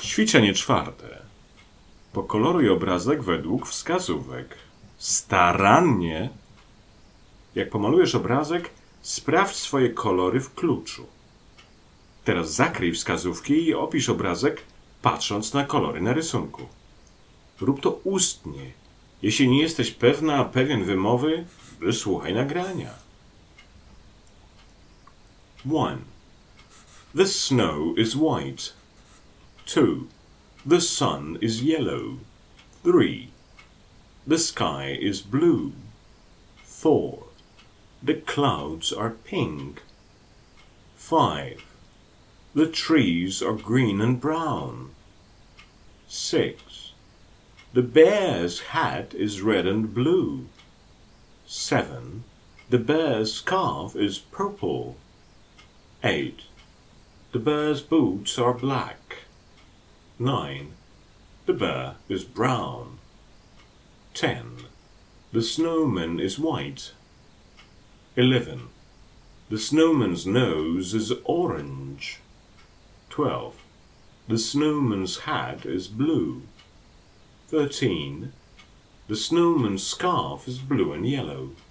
Ćwiczenie czwarte. Pokoloruj obrazek według wskazówek. Starannie. Jak pomalujesz obrazek, sprawdź swoje kolory w kluczu. Teraz zakryj wskazówki i opisz obrazek, patrząc na kolory na rysunku. Rób to ustnie. Jeśli nie jesteś pewien wymowy, wysłuchaj nagrania. 1. The snow is white. 2. The sun is yellow. 3. The sky is blue. 4. The clouds are pink. 5. The trees are green and brown. 6. The bear's hat is red and blue. 7. The bear's scarf is purple. 8. The bear's boots are black. 9. The bear is brown. 10. The snowman is white. 11. The snowman's nose is orange. 12. The snowman's hat is blue. 13. The snowman's scarf is blue and yellow.